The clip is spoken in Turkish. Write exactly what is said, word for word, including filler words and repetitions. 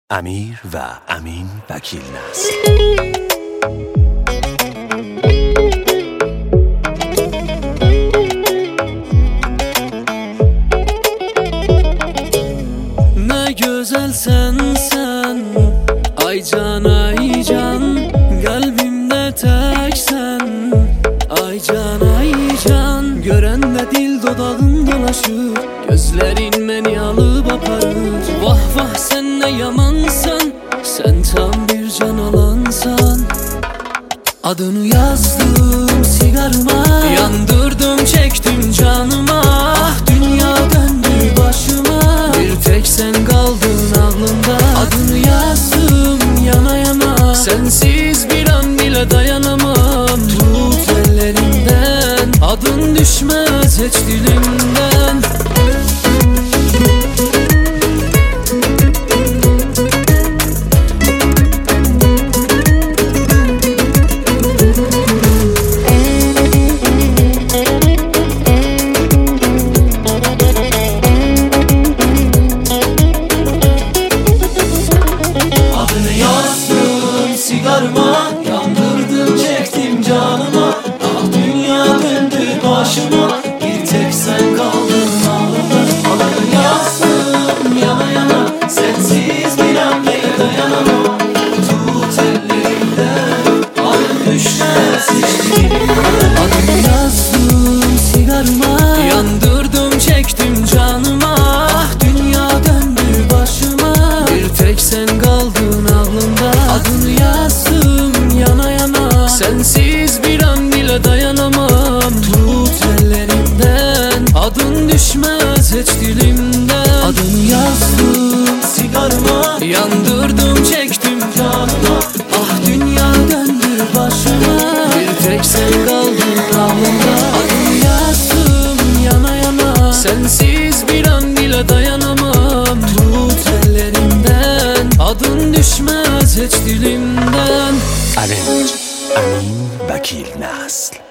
امیر و امین وکیل نسل. Ne güzel sen sen, ay can ay can, kalbimde tek sen, ay can ay can. Görenle dil dodağın dolaşır, gözlerin beni alıp aparır. Vah vah sen ne yamansan, sen tam bir can alansan. Adını yazdım sigarıma, yandırdım çektim canıma. Ah dünya döndü başıma, bir tek sen kaldın aklımda. Adını yazdım yana yana, sensiz bir an bile dayanamam. Tut ellerimden, adın düşmez hiç dilimden. Sigarıma, yandırdım çektim canıma. Ah dünya döndü başıma, bir tek sen kaldın ağlamda. Adını yazdım yana yana, sensiz bir an bile dayanamam. Tut ellerimden, adın düşmez hiç dilimden. Adını yazdım sigarıma, yandırdım çektim canıma. Ah dünya döndü başıma, bir tek sen kaldın aklımda. Adını yazdım yana yana, sensiz bir an bile dayanamam. Tut ellerimden, adın düşmez hiç dilimden. Adını yazdım sigarıma, yandırdım çektim canıma. Ah dünya döndü başıma, bir tek sen kaldın aklımda. Adını yazdım yana yana, sensiz bir an bile dayanamam. Tut ellerimden, adın düşmez hiç dilimden. Arrange امین وکیل نسل.